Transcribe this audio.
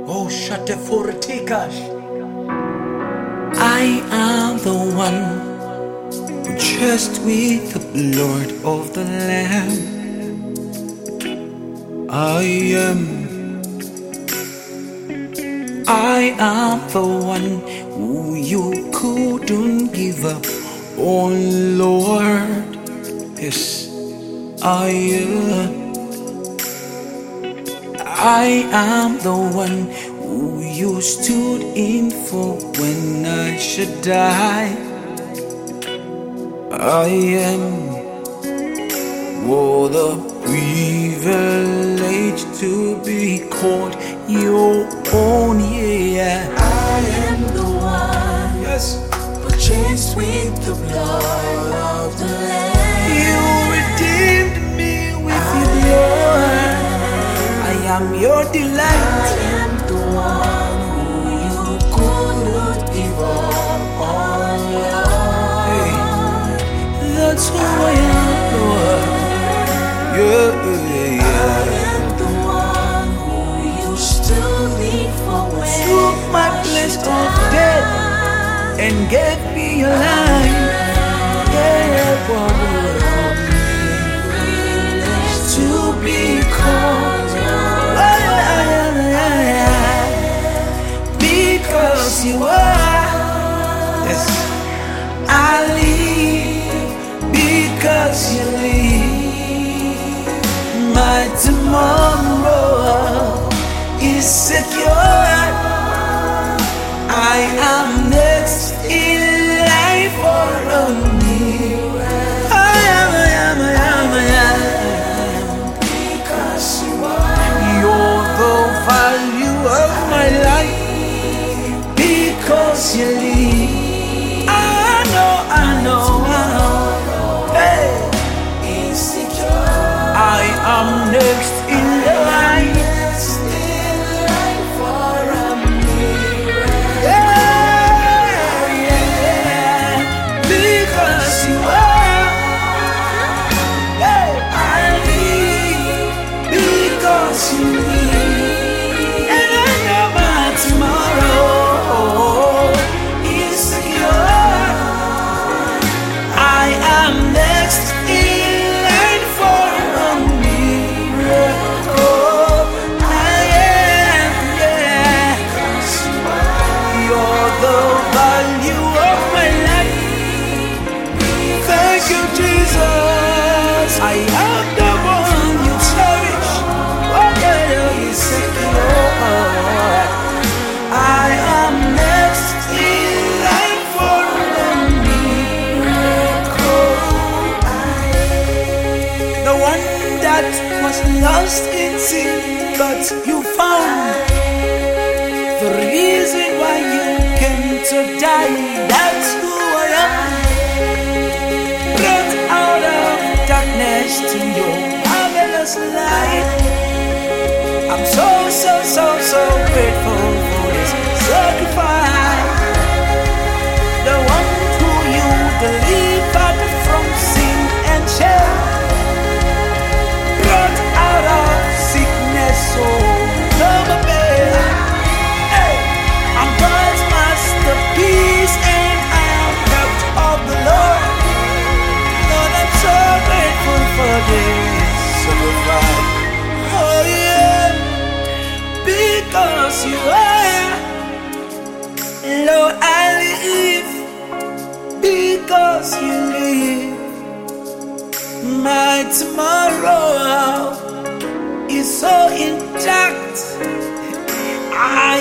Oh, shate fortikash. I am the one who just with the blood of the Lamb. I am the one who you couldn't give up. Oh Lord, yes, I am the one who you stood in for when I should die. I am the privilege to be called your own, yeah. I am the one, Yes, purchased with the blood of the Lamb. you redeemed me with your blood. I am your I delight. am the one who you couldn't give up on, Lord. That's who I am, Lord. Yeah, I am the one who you stood in for when took my place of death and gave me a life. Yeah, to be called because you are. Yes, I live because you live. My tomorrow is secure. I am next in line for a miracle. I am. because you are. You're the value of my life because you live. I know. Hey, Insecure, I am next in line. next in line for a miracle. Yeah, because you are. Hey, I live because you live, and I know my tomorrow is secure. I am next in line for a miracle. I am, yeah. You're the value of my life. Thank you, Jesus. I am the one you cherish. Oh, yeah, is secure. I am next in line for a miracle. The one that was lost in sin, but you found. The reason why you came to die, that's who I am. Brought out of darkness to your marvelous light. I'm so grateful for this sacrifice. The one who you delivered from sin and shame, brought out of sickness, so love a hey, I'm God's masterpiece and I am helped of the Lord. Lord, I'm so grateful for this sacrifice. Oh yeah, because you are. Lord, I live because you live. My tomorrow is so intact. I